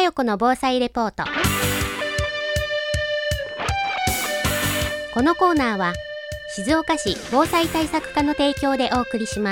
よこの防災レポート。このコーナーは静岡市防災対策課の提供でお送りします。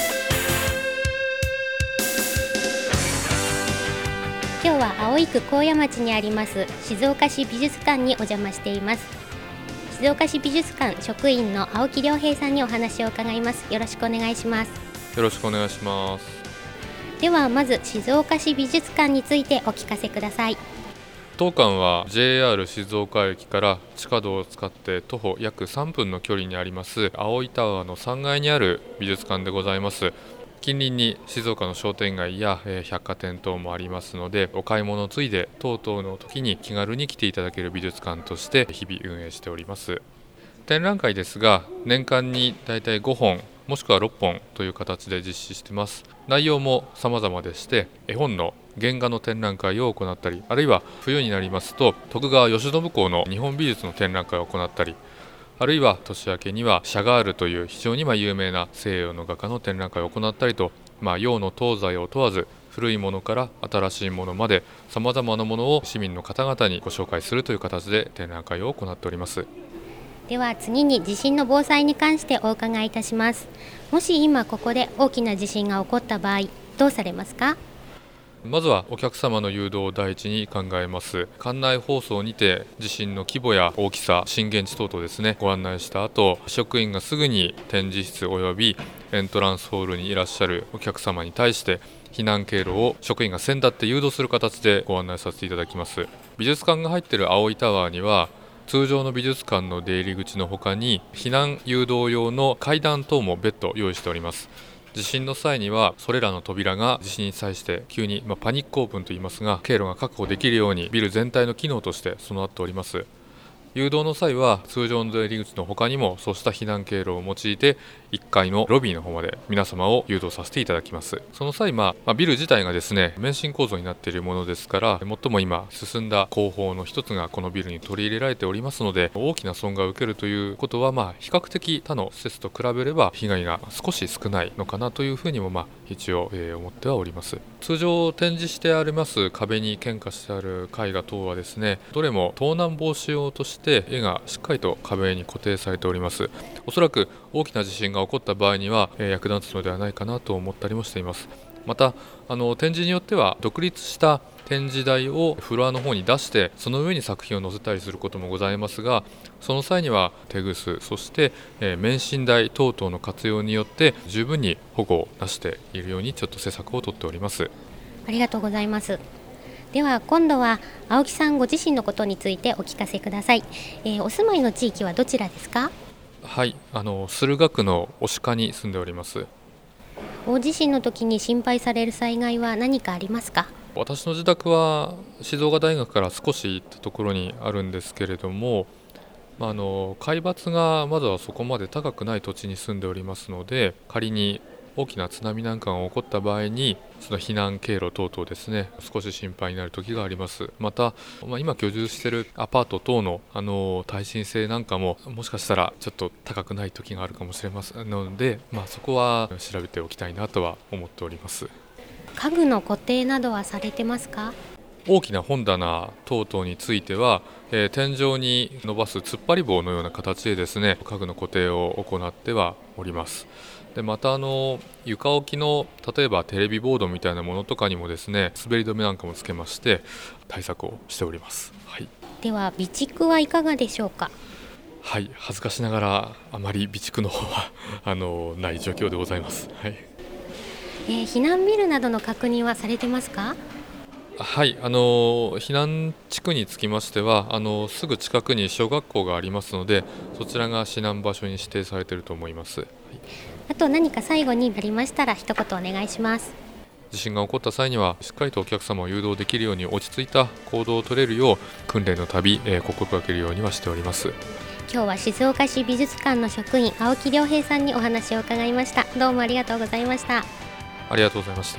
今日は葵区高野町にあります静岡市美術館にお邪魔しています。静岡市美術館職員の青木亮平さんにお話を伺います。よろしくお願いします。 よろしくお願いします。 ではまず静岡市美術館についてお聞かせください。 当館は JR 静岡駅から地下道を使って徒歩約3分の距離にあります葵タワーの3階にある美術館でございます。近隣に静岡の商店街や百貨店等もありますので、お買い物ついで等々の時に気軽に来ていただける美術館として日々運営しております。展覧会ですが年間にだいたい5本もしくは6本という形で実施しています。内容も様々でして、絵本の原画の展覧会を行ったり、あるいは冬になりますと徳川慶喜公の日本美術の展覧会を行ったり、あるいは年明けにはシャガールという非常に有名な西洋の画家の展覧会を行ったりと、洋の東西を問わず古いものから新しいものまで様々なものを市民の方々にご紹介するという形で展覧会を行っております。 では次に地震の防災に関してお伺いいたします。もし今ここで大きな地震が起こった場合どうされますか？ まずはお客様の誘導を第一に考えます。館内放送にて地震の規模や大きさ、震源地等々ですね、ご案内した後、職員がすぐに展示室及びエントランスホールにいらっしゃるお客様に対して避難経路を職員が先立って誘導する形でご案内させていただきます。美術館が入っている葵タワーには通常の美術館の出入り口の他に避難誘導用の階段等も別途用意しております。地震の際にはそれらの扉が地震に際して急に、パニックオープンといいますが、経路が確保できるようにビル全体の機能として備わっております。誘導の際は通常の出入り口の他にもそうした避難経路を用いて1階のロビーの方まで皆様を誘導させていただきます。その際、ビル自体がですね免震構造になっているものですから、最も今進んだ工法の一つがこのビルに取り入れられておりますので、大きな損害を受けるということは比較的他の施設と比べれば被害が少し少ないのかなというふうにも一応思ってはおります。通常展示してあります壁に献花してある絵画等はですね、どれも盗難防止用として絵がしっかりと壁に固定されております。おそらく大きな地震が起こった場合には役立つのではないかなと思ったりもしています。また展示によっては独立した展示台をフロアの方に出してその上に作品を載せたりすることもございますが、その際にはテグス、そして免震台等々の活用によって十分に保護をなしているようにちょっと施策をとっております。 ありがとうございます。では今度は青木さんご自身のことについてお聞かせください。お住まいの地域はどちらですか？ はい、駿河区の忍鹿に住んでおります。 大地震の時に心配される災害は何かありますか？ 私の自宅は静岡大学から少し行ったところにあるんですけれども、海抜がまずはそこまで高くない土地に住んでおりますので、仮に大きな津波なんかが起こった場合にその避難経路等々ですね、少し心配になる時があります。また、今居住しているアパート等の耐震性なんかももしかしたらちょっと高くない時があるかもしれませんので、そこは調べておきたいなとは思っております。 家具の固定などはされてますか？ 大きな本棚等々については、天井に伸ばす突っ張り棒のような形でですね家具の固定を行ってはおります。でまた床置きの例えばテレビボードみたいなものとかにもですね滑り止めなんかもつけまして対策をしております。はい、 では備蓄はいかがでしょうか？ はい、恥ずかしながらあまり備蓄の方はない状況でございます。はい、 避難ビルなどの確認はされてますか？ はい、避難地区につきましてはすぐ近くに小学校がありますので、そちらが避難場所に指定されていると思います。はい、 あと何か最後にありましたら一言お願いします。 地震が起こった際にはしっかりとお客様を誘導できるように落ち着いた行動を取れるよう訓練のたび心がけるようにはしております。 今日は静岡市美術館の職員青木亮平さんにお話を伺いました。どうもありがとうございました。 ありがとうございました。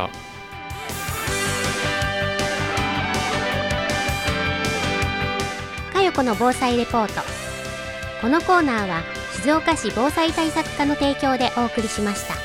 かよこの防災レポート。このコーナーは静岡市防災対策課の提供でお送りしました。